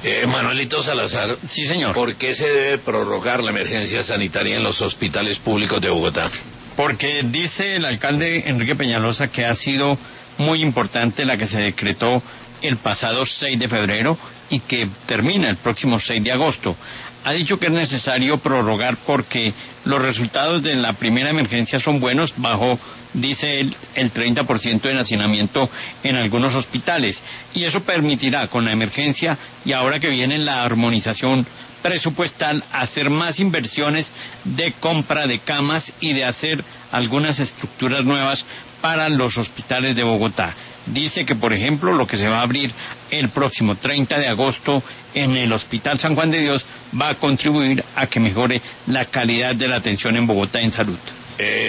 Manuelito Salazar. Sí, señor. ¿Por qué se debe prorrogar la emergencia sanitaria en los hospitales públicos de Bogotá? Porque dice el alcalde Enrique Peñalosa que ha sido muy importante la que se decretó el pasado 6 de febrero y que termina el próximo 6 de agosto. Ha dicho que es necesario prorrogar porque los resultados de la primera emergencia son buenos, bajo, dice él, el 30% de hacinamiento en algunos hospitales. Y eso permitirá con la emergencia y ahora que viene la armonización presupuestal hacer más inversiones de compra de camas y de hacer algunas estructuras nuevas para los hospitales de Bogotá. Dice que, por ejemplo, lo que se va a abrir el próximo 30 de agosto en el Hospital San Juan de Dios va a contribuir a que mejore la calidad de la atención en Bogotá en salud.